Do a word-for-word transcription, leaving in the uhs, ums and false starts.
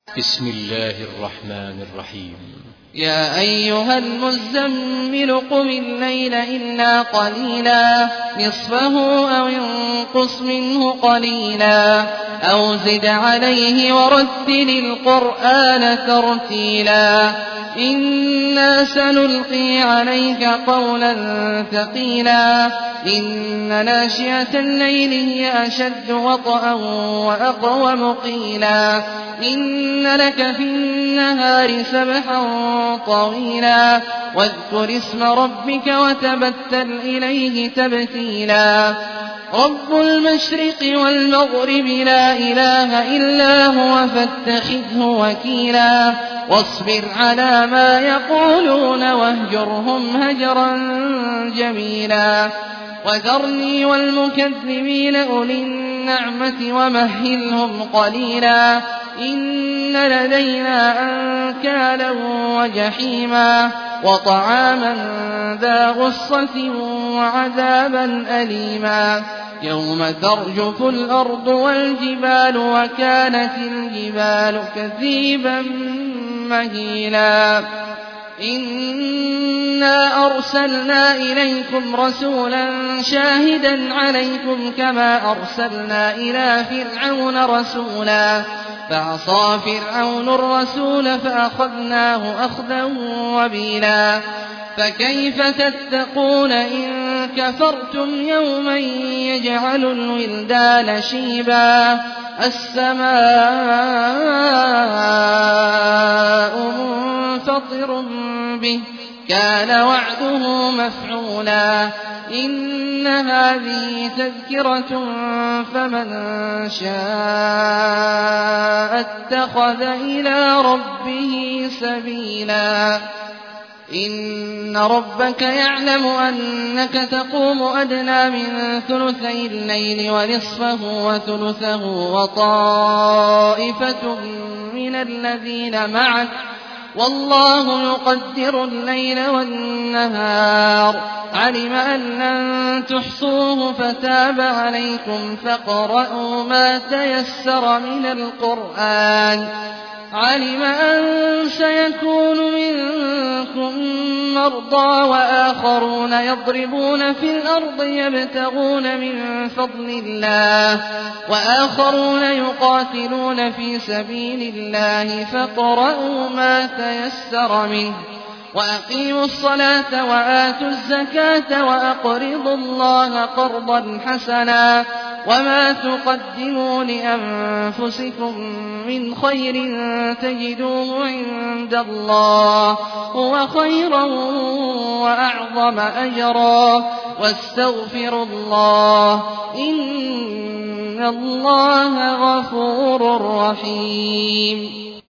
بسم الله الرحمن الرحيم. يا أيها المزمل قم الليل إلا قليلا نصفه أو انقص منه قليلا أو زد عليه ورتل القرآن ترتيلا إنا سنلقي عليك قولا ثقيلا إن ناشئة الليل هي أشد وطئا وأقوم قيلا إن لك في النهار سبحا طويلا واذكر اسم ربك وتبتل إليه تبتيلا رب المشرق والمغرب لا إله إلا هو فاتخذه وكيلا واصبر على ما يقولون واهجرهم هجرا جميلا وذرني والمكذبين أولي النعمة ومهلهم قليلا إن لدينا أنكالا وجحيما وطعاما ذا غصة وعذابا أليما يوم ترجف الأرض والجبال وكانت الجبال كثيبا مهيلا إنا أرسلنا إليكم رسولا شاهدا عليكم كما أرسلنا إلى فرعون رسولا فعصى فرعون الرسول فأخذناه أخذا وبيلا فكيف تتقون إن كفرتم يوما يجعل الولدان شيبا السماء منفطر به كان وعده مفعولا إن هذه تذكرة فمن شاء اتخذ إلى ربه سبيلا إن ربك يعلم أنك تقوم أدنى من ثلثي الليل ونصفه وثلثه وطائفة من الذين معك والله يقدر الليل والنهار علم أن لن تحصوه فتاب عليكم فاقرؤوا ما تيسر من القرآن علم أن سيكون منكم مرضى وآخرون يضربون في الأرض يبتغون من فضل الله وآخرون يقاتلون في سبيل الله فاقرؤوا ما تيسر منه وأقيموا الصلاة وآتوا الزكاة وأقرضوا الله قرضا حسنا وما تقدموا لأنفسكم من خير تجدوه عند الله هو خيرا وأعظم أجرا واستغفروا الله إن الله غفور رحيم.